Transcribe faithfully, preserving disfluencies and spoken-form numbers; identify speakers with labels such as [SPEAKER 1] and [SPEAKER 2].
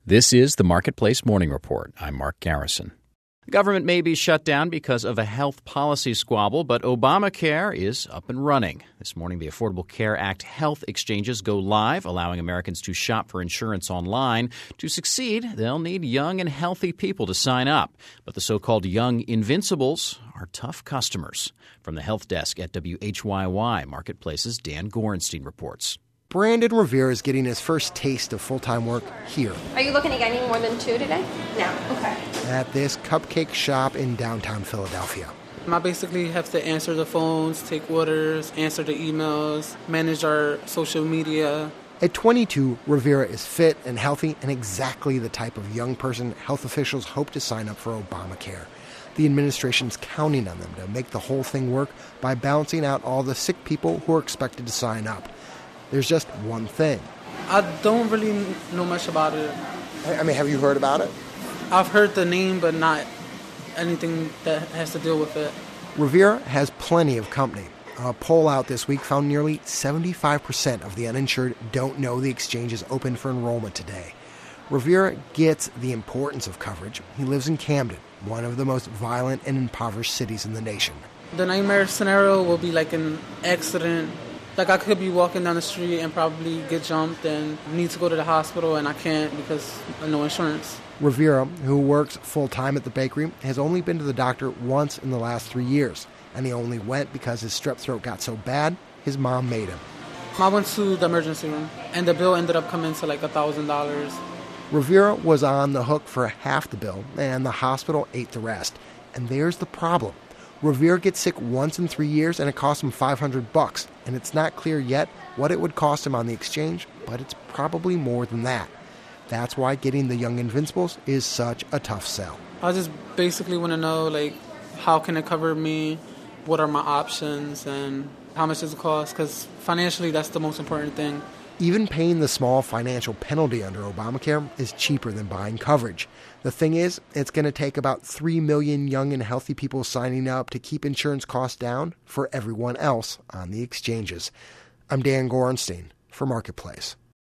[SPEAKER 1] This is the Marketplace Morning Report. I'm Mark Garrison. The government may be shut down because of a health policy squabble, but Obamacare is up and running. This morning, the Affordable Care Act health exchanges go live, allowing Americans to shop for insurance online. To succeed, they'll need young and healthy people to sign up. But the so-called young invincibles are tough customers. From the health desk at W H Y Y, Marketplace's Dan Gorenstein reports.
[SPEAKER 2] Brandon Rivera is getting his first taste of full-time work here.
[SPEAKER 3] Are you looking at getting more than two today? No. Okay.
[SPEAKER 2] At this cupcake shop in downtown Philadelphia.
[SPEAKER 4] I basically have to answer the phones, take orders, answer the emails, manage our social media.
[SPEAKER 2] At twenty-two, Rivera is fit and healthy and exactly the type of young person health officials hope to sign up for Obamacare. The administration's counting on them to make the whole thing work by balancing out all the sick people who are expected to sign up. There's just one thing.
[SPEAKER 4] I don't really know much about it.
[SPEAKER 2] I mean, have you heard about it?
[SPEAKER 4] I've heard the name, but not anything that has to deal with it.
[SPEAKER 2] Rivera has plenty of company. A poll out this week found nearly seventy-five percent of the uninsured don't know the exchange is open for enrollment today. Rivera gets the importance of coverage. He lives in Camden, one of the most violent and impoverished cities in the nation.
[SPEAKER 4] The nightmare scenario will be like an accident. Like I could be walking down the street and probably get jumped and need to go to the hospital and I can't because of no insurance.
[SPEAKER 2] Rivera, who works full-time at the bakery, has only been to the doctor once in the last three years. And he only went because his strep throat got so bad, his mom made him.
[SPEAKER 4] I went to the emergency room and the bill ended up coming to like one thousand dollars.
[SPEAKER 2] Rivera was on the hook for half the bill and the hospital ate the rest. And there's the problem. Rivera gets sick once in three years and it costs him five hundred bucks. And it's not clear yet what it would cost him on the exchange, but it's probably more than that. That's why getting the Young Invincibles is such a tough sell.
[SPEAKER 4] I just basically want to know, like, how can it cover me? What are my options? And how much does it cost? Because financially, that's the most important thing.
[SPEAKER 2] Even paying the small financial penalty under Obamacare is cheaper than buying coverage. The thing is, it's going to take about three million young and healthy people signing up to keep insurance costs down for everyone else on the exchanges. I'm Dan Gorenstein for Marketplace.